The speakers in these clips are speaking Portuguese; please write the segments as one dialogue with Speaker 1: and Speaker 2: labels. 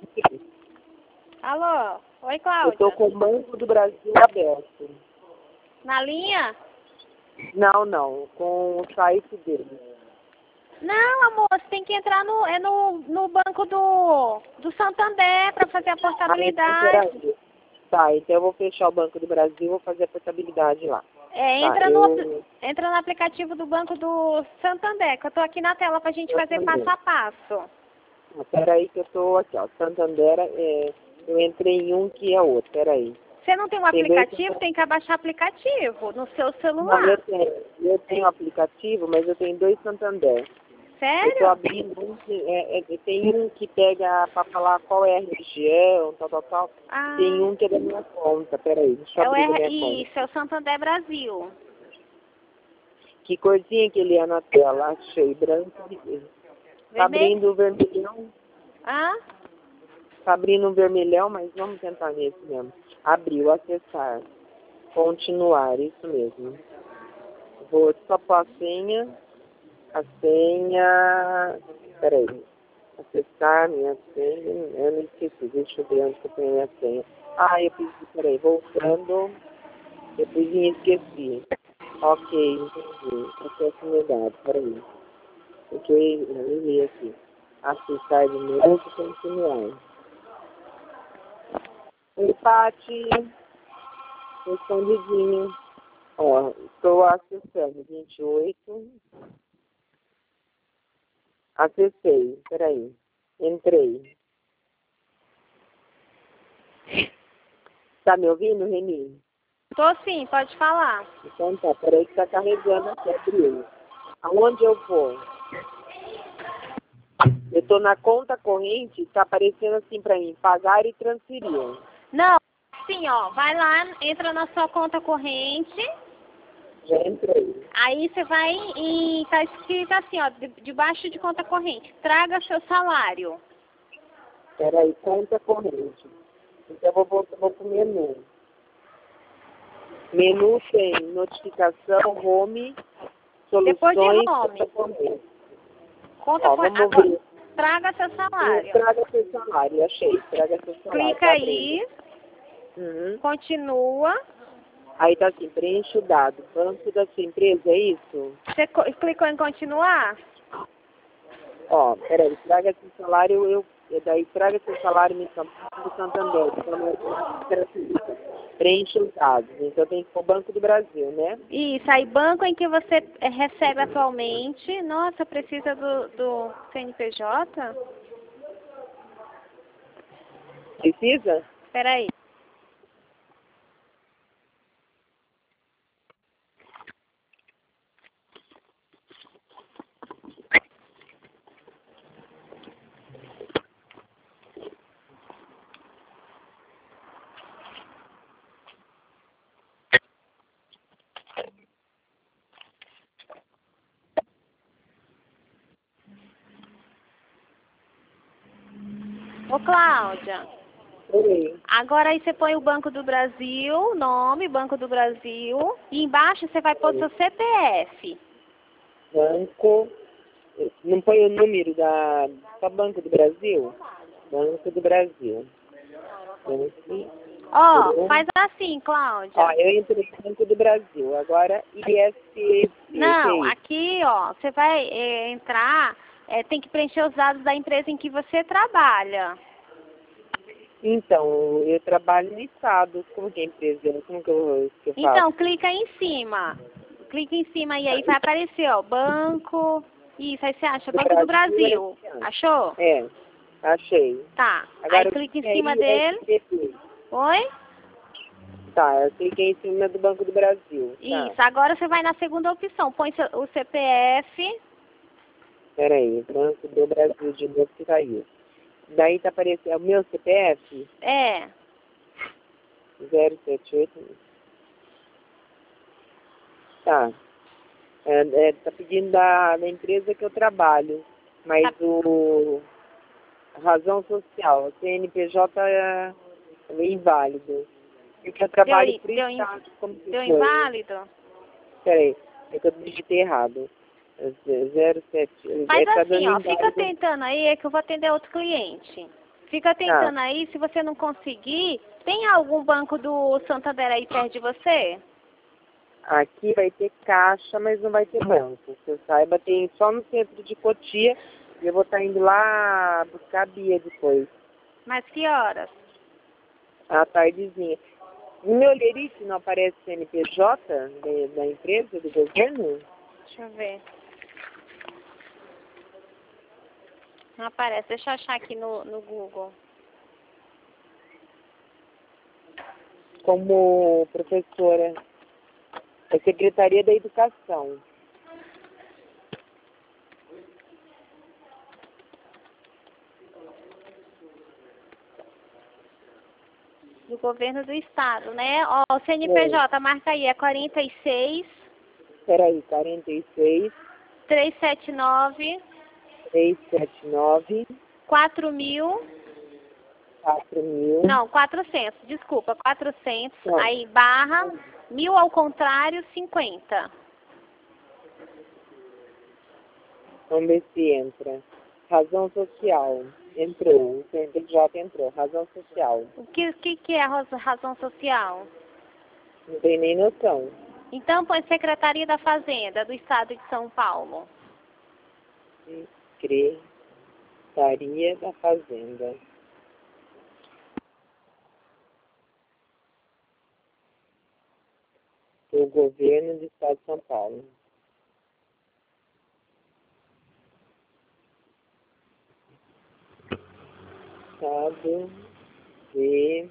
Speaker 1: Alô? Oi,
Speaker 2: Eu
Speaker 1: Cláudia.
Speaker 2: tô com o Banco do Brasil aberto.
Speaker 1: Na linha?
Speaker 2: Não, com o site dele.
Speaker 1: Não, amor, você tem que entrar no banco do Santander para fazer a
Speaker 2: Então,
Speaker 1: portabilidade.
Speaker 2: peraí. Tá, então eu vou fechar o Banco do Brasil e vou fazer a portabilidade lá.
Speaker 1: Entra,
Speaker 2: Tá,
Speaker 1: entra no aplicativo do banco do Santander, que eu tô aqui na tela pra gente fazer passo a passo.
Speaker 2: Peraí que eu tô aqui, ó. Santander, eu entrei em um que é outro, peraí.
Speaker 1: Você não tem um aplicativo? Tem que abaixar aplicativo no seu
Speaker 2: Não,
Speaker 1: celular.
Speaker 2: eu tenho aplicativo, mas eu tenho 2 Santander. Eu tô
Speaker 1: Sério?
Speaker 2: abrindo um que tem um que pega pra falar qual é a região, tal.
Speaker 1: Ah,
Speaker 2: Tem um que é da minha conta, peraí, deixa eu abrir da minha conta.
Speaker 1: Isso, é o Santander Brasil.
Speaker 2: Que corzinha que ele é na tela? Achei, branco. Tá abrindo o vermelhão.
Speaker 1: Ah?
Speaker 2: Tá abrindo um vermelhão, mas vamos tentar nesse mesmo. Abriu, acessar. Continuar, isso mesmo. Vou só pôr a senha. A senha. Peraí. Acessar minha senha. Eu não esqueci, deixa eu ver onde que eu tenho minha senha. Eu fiz, peraí, voltando. Eu fiz e esqueci. Ok, entendi. Acesso negado, peraí. Porque eu li aqui. Acessar de novo e continuar. Empate. Escondidinho. Ó, estou acessando 28. Acessei. Peraí. Entrei. Tá me ouvindo, Reni?
Speaker 1: Tô sim, pode falar.
Speaker 2: Então tá, peraí que tá carregando aqui, abriu. Aonde eu vou? Eu tô na conta corrente, tá aparecendo assim pra mim, pagar e transferir.
Speaker 1: Não, sim, ó, vai lá, entra na sua conta corrente.
Speaker 2: Já entrei.
Speaker 1: Aí você vai e tá escrito assim, ó, debaixo de conta corrente, traga seu salário.
Speaker 2: Peraí, conta corrente. Então eu vou pro menu. Menu tem notificação, home, soluções,
Speaker 1: Depois de home.
Speaker 2: conta corrente.
Speaker 1: Conta
Speaker 2: Ó,
Speaker 1: corrente.
Speaker 2: vamos
Speaker 1: Agora,
Speaker 2: ver.
Speaker 1: traga seu salário.
Speaker 2: Traga seu salário, achei. Traga seu salário.
Speaker 1: Clica
Speaker 2: Tá
Speaker 1: aí,
Speaker 2: abrindo.
Speaker 1: continua.
Speaker 2: Aí tá assim, preenche o dado. Banco da sua empresa, é isso?
Speaker 1: Você clicou em continuar?
Speaker 2: Ó, peraí, traga seu salário, daí traga seu salário no Santander, preenche os dados. Então tem que ir pro Banco do Brasil, né?
Speaker 1: Isso, aí banco em que você recebe atualmente. Nossa, precisa do CNPJ?
Speaker 2: Precisa?
Speaker 1: Peraí. Ô, Cláudia,
Speaker 2: Oi.
Speaker 1: agora aí você põe o Banco do Brasil, nome, Banco do Brasil, e embaixo você vai pôr seu CPF.
Speaker 2: Banco. Não põe o número só Banco do Brasil? Banco do Brasil.
Speaker 1: Ó, faz assim, Cláudia.
Speaker 2: Ó, eu entrei no Banco do Brasil. Agora, ISPC.
Speaker 1: Não, aqui, ó, você vai entrar, tem que preencher os dados da empresa em que você trabalha.
Speaker 2: Então, eu trabalho no Estado. Como que é a empresa? Como que eu faço?
Speaker 1: Então, clica aí em cima. Clica em cima e aí vai aparecer, ó, banco. Isso, aí você acha, Banco do Brasil. Achou?
Speaker 2: É, achei.
Speaker 1: Tá.
Speaker 2: Agora,
Speaker 1: Aí clica em cima dele.
Speaker 2: ISPC.
Speaker 1: Oi?
Speaker 2: Tá, eu cliquei em cima do Banco do Brasil. Tá.
Speaker 1: Isso, agora você vai na segunda opção. Põe o CPF.
Speaker 2: Peraí, Banco do Brasil de novo que caiu. Daí tá aparecendo, é o meu CPF?
Speaker 1: É.
Speaker 2: 078. Tá. Tá pedindo da empresa que eu trabalho. Mas razão social, o CNPJ é inválido. Porque eu trabalho por Estado.
Speaker 1: Deu inválido?
Speaker 2: Peraí, é que eu digitei errado. 07.
Speaker 1: Faz
Speaker 2: tá
Speaker 1: assim, ó,
Speaker 2: dando
Speaker 1: fica
Speaker 2: inválido.
Speaker 1: tentando aí, é que eu vou atender outro cliente. Fica tentando aí, se você não conseguir, tem algum banco do Santander aí perto de você?
Speaker 2: Aqui vai ter caixa, mas não vai ter banco. Que eu saiba, tem só no centro de Cotia. E eu vou estar indo lá buscar a Bia depois.
Speaker 1: Mas que horas?
Speaker 2: À tardezinha. No meu Lerite não aparece CNPJ da empresa, do governo?
Speaker 1: Deixa eu ver. Não aparece, deixa eu achar aqui no Google.
Speaker 2: Como professora. É Secretaria da Educação.
Speaker 1: Do governo do estado, né? Ó, o CNPJ, marca aí, é 46...
Speaker 2: Peraí, 46...
Speaker 1: 379...
Speaker 2: 379...
Speaker 1: 4.000...
Speaker 2: 4.000...
Speaker 1: Não, 400, desculpa, 400,
Speaker 2: Não.
Speaker 1: aí barra, 1.000 ao contrário, 50.
Speaker 2: Vamos ver se entra. Razão social. Entrou. O CNPJ entrou. Razão social.
Speaker 1: O que é a razão social?
Speaker 2: Não tem nem noção.
Speaker 1: Então põe Secretaria da Fazenda do Estado de São Paulo.
Speaker 2: Secretaria da Fazenda. Do governo do Estado de São Paulo. Estado de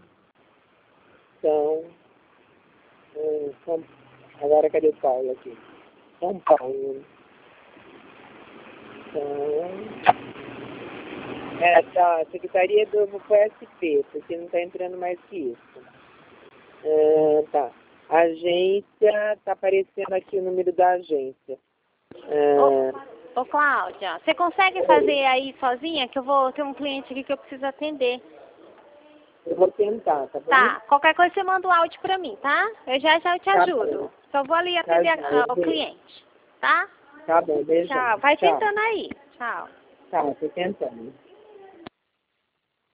Speaker 2: São... Agora cadê o Paulo aqui? São Paulo. Tá. Secretaria do FSP, porque não está entrando mais que isso. Tá. Agência, tá aparecendo aqui o número da agência.
Speaker 1: Ô Cláudia, você consegue fazer aí sozinha? Que eu vou ter um cliente aqui que eu preciso atender.
Speaker 2: Eu vou tentar, tá bom?
Speaker 1: Tá, qualquer coisa você manda um áudio pra mim, tá? Eu já te ajudo. Só vou ali atender o cliente, tá?
Speaker 2: Tá bom, beijão.
Speaker 1: Tchau, vai tentando aí. Tchau.
Speaker 2: Tá, tô tentando.